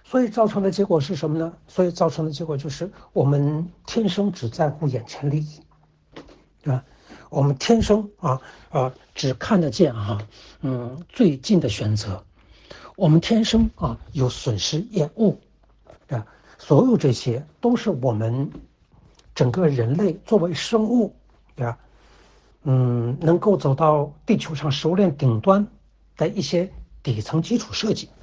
所以造成的结果是什么呢？所以造成的结果就是我们天生只在乎眼前利益，对吧？我们天生只看得见最近的选择，我们天生有损失厌恶，对吧？所有这些都是我们整个人类作为生物，对吧？能够走到地球上食物链顶端的一些底层基础设计。